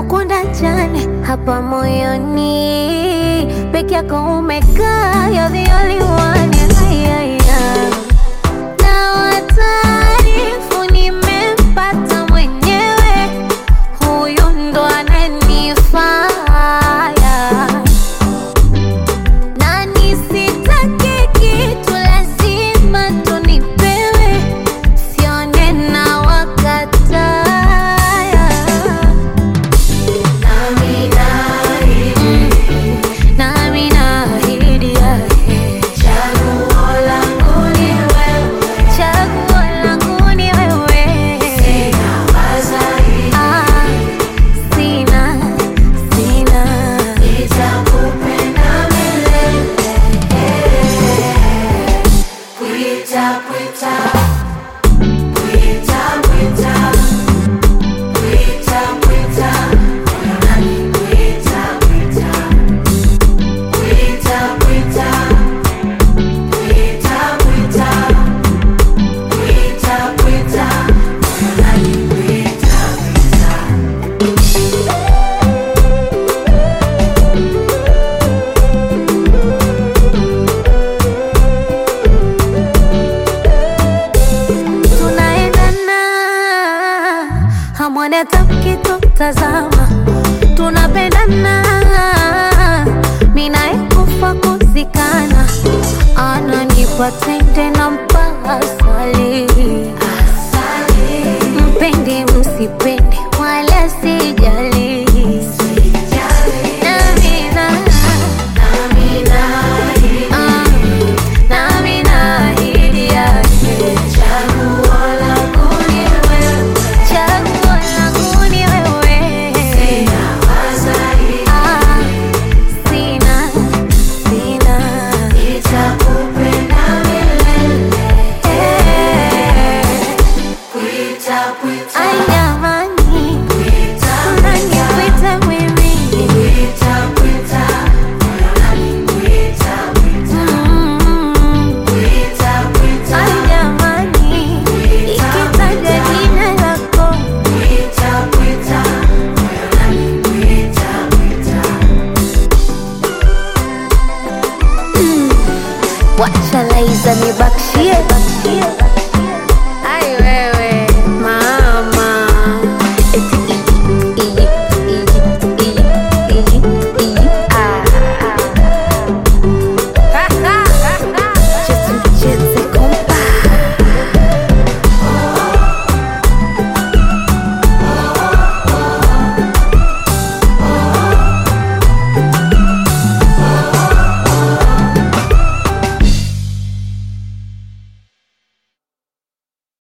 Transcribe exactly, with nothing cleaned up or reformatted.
kukunda jane hapa moyoni, peke yako umekaa, you're the only one. Yeah, yeah, yeah. Na wataarifu nimempata mwenyewe, huyu ndo ananifaa. Na nisitake kitu lazima tunipewe, sione na wakataya. Nami naahidi, nami naahidi, chaguo langu ni wewe, chaguo langu ni wewe. Sina wazaidi, ah, sina, sina. Nitakupenda milele. Pwita, pwita, pwita, pwita, pwita, pwita, moyo nani pwita, pwita, pwita, pwita, pwita, pwita, pwita, pwita, moyo nani pwita, tunaendana, hamwoni hata mkitutazama, tunapendana, mimi naye kufa kuzikana, ananipa tende na mpaka asali. Mpende msipende wala sijali, nami na- ah, nami naahidi yake, chaguo langu ni wewe, chaguo langu ni wewe. Sina wazaidi, ah, sina, sina. Nitakupenda milele. Pwita, pwita, ay jamani, unanikwita mimi. Pwita, pwita, moyo nani pwita, pwita. Mm. Pwita, pwita, ay jamani, ikitaja jina lako. Pwita, pwita, moyo nani pwita, pwita. Mm. Wacha Laiza nibakshie, bakshie.